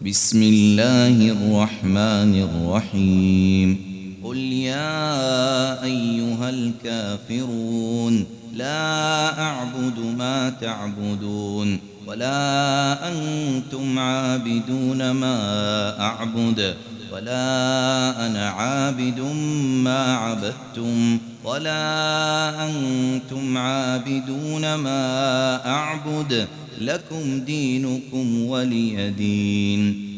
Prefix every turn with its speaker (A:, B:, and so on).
A: بسم الله الرحمن الرحيم قل يا أيها الكافرون لا أعبد ما تعبدون ولا أنتم عابدون ما أعبد ولا أنا عابد ما عبدتم ولا أنتم عابدون ما أعبد لكم دينكم ولي دين.